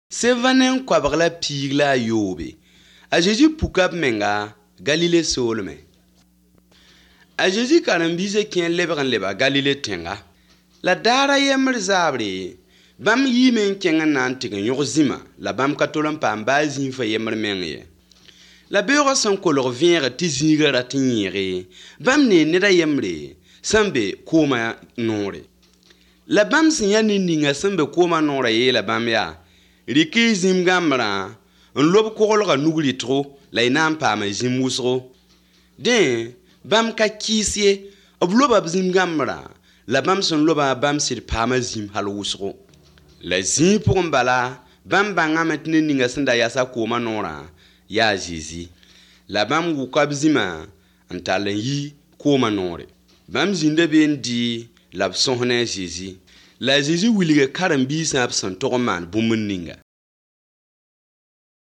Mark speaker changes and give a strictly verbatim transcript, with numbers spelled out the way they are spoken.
Speaker 1: Sevanen kwabagla pigla yobe. A Jésus pukab menga Galilée solme. A Jésus karambise kien lebran leba Galilée tenga. La dara yemr zabre. Bam yimen kenga nan tigen yogzima. La bam katolan pa mbazin fa yemr menye. La beura san kolor viens tiziga ratiniere. Bam ne neda yemre. Sambe koma nore. La bam sinya ninga sambe koma nore ye la bam ya. Riki zim gamra, un lob kolga nugli tro, la inam pa ma zim wusro. Den, bam ka kisye, ob loba zim gamra, la bam son loba bam sir pa ma zim hal wusro. La zim pour mbala, bam banga metne ninga senda yasa koma nora, ya zizi. La bam wukab zima, antalen yi koma nore. Bam zinde ben di, lab sonhne zizi. La zizi wilige karambi sa absan togoman bumun ninga.